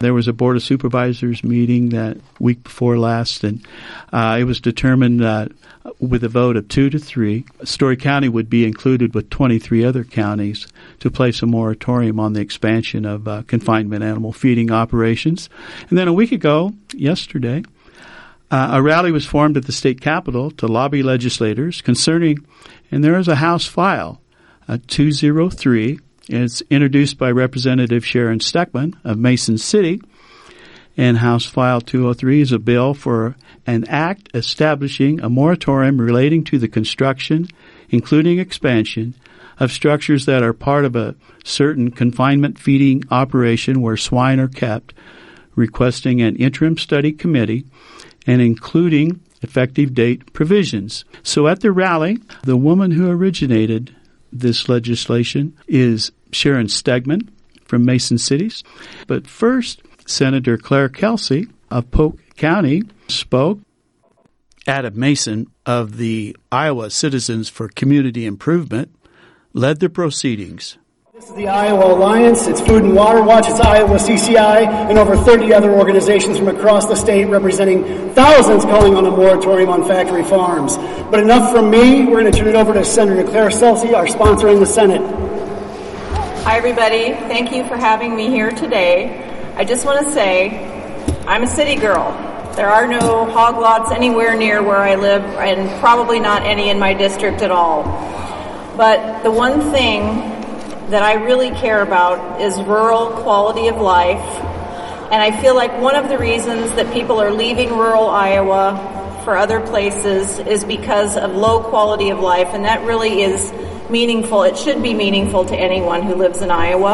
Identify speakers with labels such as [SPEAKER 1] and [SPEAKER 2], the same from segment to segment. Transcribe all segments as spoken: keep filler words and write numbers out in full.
[SPEAKER 1] There was a Board of Supervisors meeting that week before last, and uh, it was determined that with a vote of two to three, Story County would be included with twenty-three other counties to place a moratorium on the expansion of uh, confinement animal feeding operations. And then a week ago, yesterday, uh, a rally was formed at the state capitol to lobby legislators concerning, and there is a House file, uh, two oh three. It's introduced by Representative Sharon Steckman of Mason City. And House File two oh three is a bill for an act establishing a moratorium relating to the construction, including expansion, of structures that are part of a certain confinement feeding operation where swine are kept, requesting an interim study committee, and including effective date provisions. So at the rally, the woman who originated this legislation is Sharon Steckman from Mason Cities. But first, Senator Claire Kelsey of Polk County spoke. Adam Mason of the Iowa Citizens for Community Improvement led the proceedings.
[SPEAKER 2] This is the Iowa Alliance, it's Food and Water Watch, it's Iowa C C I, and over thirty other organizations from across the state representing thousands calling on a moratorium on factory farms. But enough from me, we're going to turn it over to Senator Claire Kelsey, our sponsor in the Senate.
[SPEAKER 3] Hi everybody, thank you for having me here today. I just want to say, I'm a city girl. There are no hog lots anywhere near where I live, and probably not any in my district at all. But the one thing that I really care about is rural quality of life. And I feel like one of the reasons that people are leaving rural Iowa for other places is because of low quality of life. And that really is meaningful. It should be meaningful to anyone who lives in Iowa.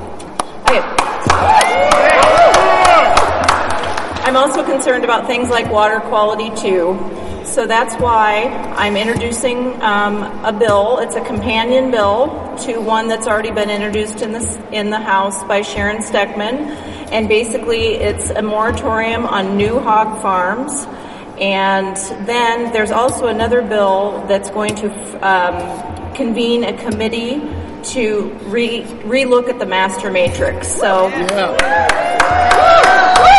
[SPEAKER 3] I, I'm also concerned about things like water quality too. So that's why I'm introducing um, a bill. It's a companion bill to one that's already been introduced in the, in the House by Sharon Steckman. And basically it's a moratorium on new hog farms. And then there's also another bill that's going to um, convene a committee to re relook at the master matrix. So. Yeah.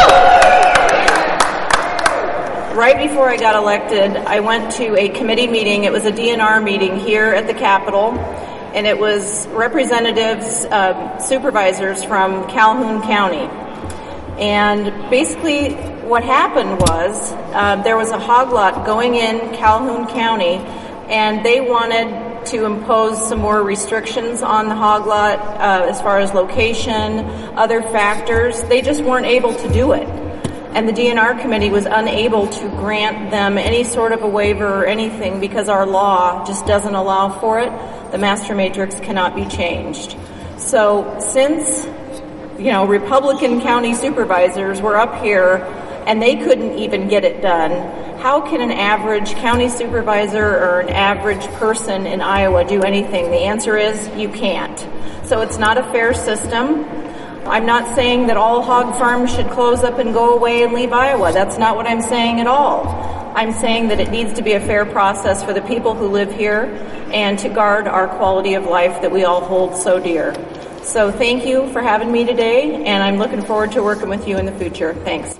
[SPEAKER 3] Right before I got elected, I went to a committee meeting. It was a D N R meeting here at the Capitol, and it was representatives, uh, supervisors from Calhoun County. And basically what happened was uh, there was a hog lot going in Calhoun County, and they wanted to impose some more restrictions on the hog lot uh, as far as location, other factors. They just weren't able to do it. And the D N R committee was unable to grant them any sort of a waiver or anything because our law just doesn't allow for it. The master matrix cannot be changed. So since, you know, Republican county supervisors were up here and they couldn't even get it done, how can an average county supervisor or an average person in Iowa do anything? The answer is you can't. So it's not a fair system. I'm not saying that all hog farms should close up and go away and leave Iowa. That's not what I'm saying at all. I'm saying that it needs to be a fair process for the people who live here and to guard our quality of life that we all hold so dear. So thank you for having me today, and I'm looking forward to working with you in the future. Thanks.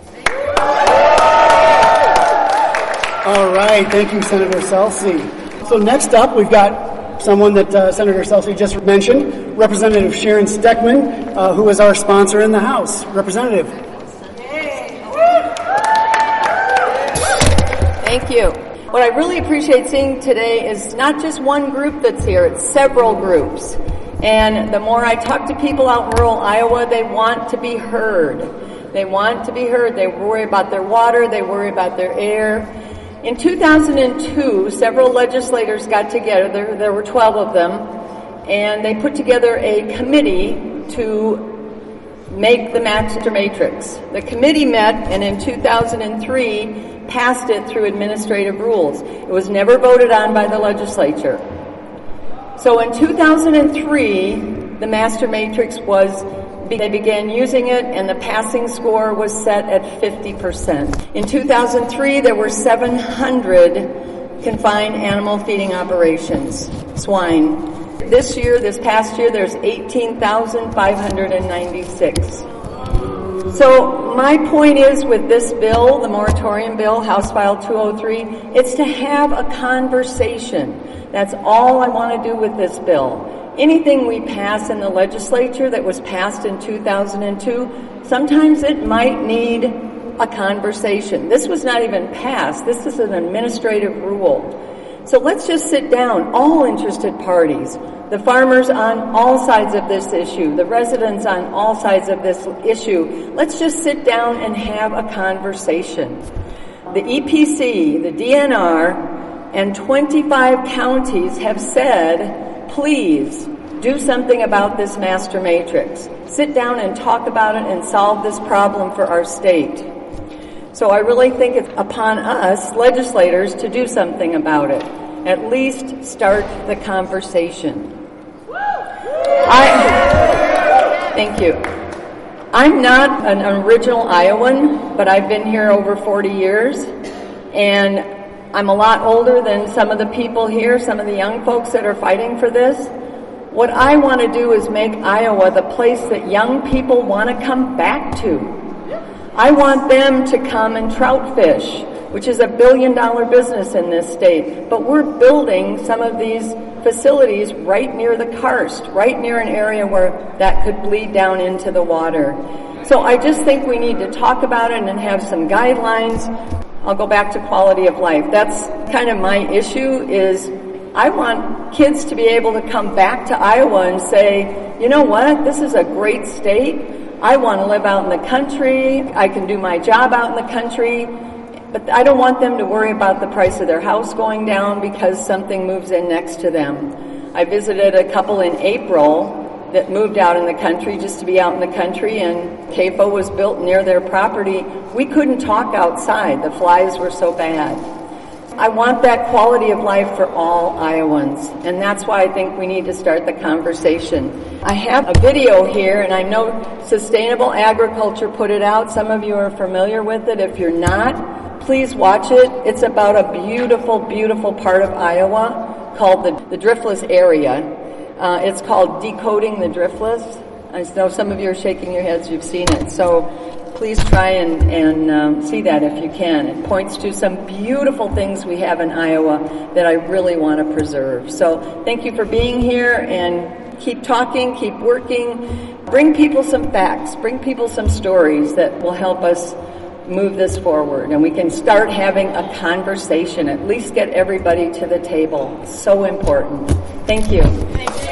[SPEAKER 2] All right. Thank you, Senator Kelsey. So next up, we've got someone that uh, Senator Kelsey just mentioned, Representative Sharon Steckman, uh, who is our sponsor in the House. Representative.
[SPEAKER 4] Thank you. What I really appreciate seeing today is not just one group that's here, it's several groups. And the more I talk to people out in rural Iowa, they want to be heard. They want to be heard. They worry about their water. They worry about their air. In two thousand two, several legislators got together, there, there were twelve of them, and they put together a committee to make the master matrix. The committee met, and in two thousand three passed it through administrative rules. It was never voted on by the legislature. So in two thousand three, the master matrix was they began using it, and the passing score was set at fifty percent. In two thousand three, there were seven hundred confined animal feeding operations, swine. This year, this past year, there's eighteen thousand five hundred ninety-six. So my point is with this bill, the moratorium bill, House File two oh three, it's to have a conversation. That's all I want to do with this bill. Anything we pass in the legislature that was passed in two thousand two, sometimes it might need a conversation. This was not even passed. This is an administrative rule. So let's just sit down, all interested parties, the farmers on all sides of this issue, the residents on all sides of this issue. Let's just sit down and have a conversation. The E P C, the D N R, and twenty-five counties have said, please do something about this master matrix. Sit down and talk about it and solve this problem for our state. So I really think it's upon us, legislators, to do something about it. At least start the conversation. I, thank you. I'm not an original Iowan, but I've been here over forty years, and I'm a lot older than some of the people here, some of the young folks that are fighting for this. What I want to do is make Iowa the place that young people want to come back to. I want them to come and trout fish, which is a billion dollar business in this state. But we're building some of these facilities right near the karst, right near an area where that could bleed down into the water. So I just think we need to talk about it and have some guidelines. I'll go back to quality of life. That's kind of my issue is I want kids to be able to come back to Iowa and say, you know what, this is a great state. I want to live out in the country. I can do my job out in the country. But I don't want them to worry about the price of their house going down because something moves in next to them. I visited a couple in April that moved out in the country just to be out in the country, and C A F O was built near their property. We couldn't talk outside. The flies were so bad. I want that quality of life for all Iowans, and that's why I think we need to start the conversation. I have a video here, and I know Sustainable Agriculture put it out. Some of you are familiar with it. If you're not, please watch it. It's about a beautiful, beautiful part of Iowa called the, the Driftless area. Uh, it's called Decoding the Driftless. I know some of you are shaking your heads. You've seen it. So please try and, and um, see that if you can. It points to some beautiful things we have in Iowa that I really want to preserve. So thank you for being here, and keep talking, keep working. Bring people some facts. Bring people some stories that will help us move this forward, and we can start having a conversation, at least get everybody to the table. So important. Thank you. Thank you.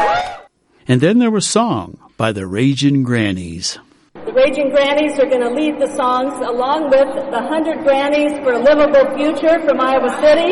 [SPEAKER 1] And then there was song by the Ragin' Grannies.
[SPEAKER 5] The Ragin' Grannies are going to lead the songs along with the one hundred Grannies for a Livable Future from Iowa City.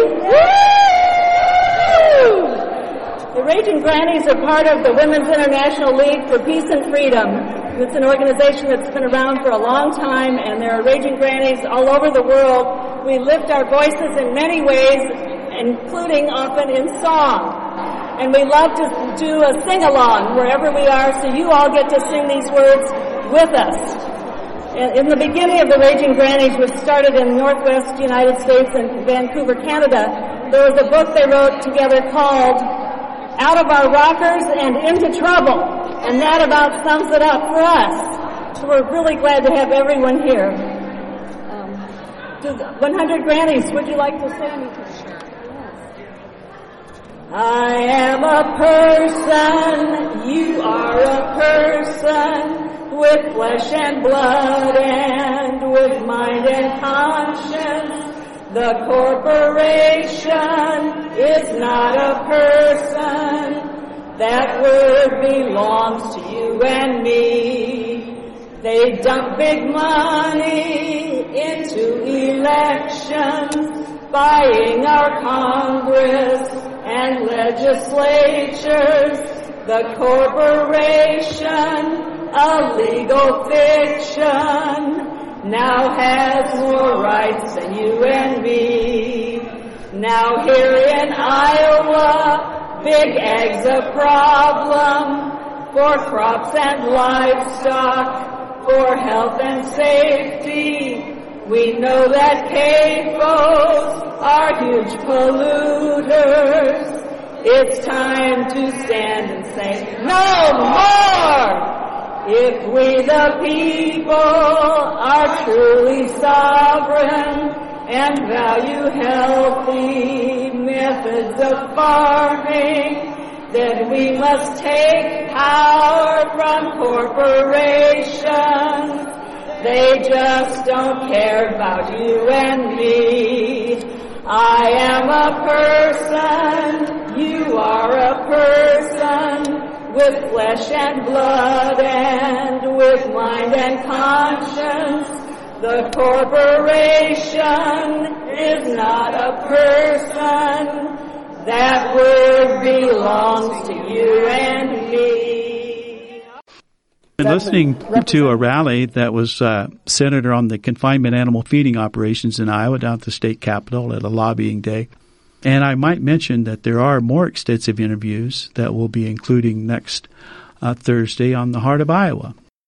[SPEAKER 5] Woo! The Ragin' Grannies are part of the Women's International League for Peace and Freedom. It's an organization that's been around for a long time, and there are Ragin' Grannies all over the world. We lift our voices in many ways, including often in song. And we love to do a sing-along wherever we are, so you all get to sing these words with us. In the beginning of the Ragin' Grannies, which started in Northwest United States and Vancouver, Canada, there was a book they wrote together called Out of Our Rockers and Into Trouble. And that about sums it up for us. So we're really glad to have everyone here. Um, one hundred Grannies, would you like to say anything? I am a person, you are a person, with flesh and blood and with mind and conscience. The corporation is not a person. That word belongs to you and me. They dump big money into elections, buying our Congress and legislatures. The corporation, a legal fiction, now has more rights than you and me. Now here in Iowa, big ag's a problem for crops and livestock, for health and safety. We know that C A F Os are huge polluters. It's time to stand and say, no more! If we the people are truly sovereign and value healthy methods of farming, then we must take power from corporations. They just don't care about you and me. I am a person, you are a person, with flesh and blood and with mind and conscience. The corporation is not a person. That word belongs to you and me.
[SPEAKER 1] Been listening to a rally that was uh, centered on the confinement animal feeding operations in Iowa down at the state capitol at a lobbying day. And I might mention that there are more extensive interviews that we'll be including next uh, Thursday on the Heart of Iowa.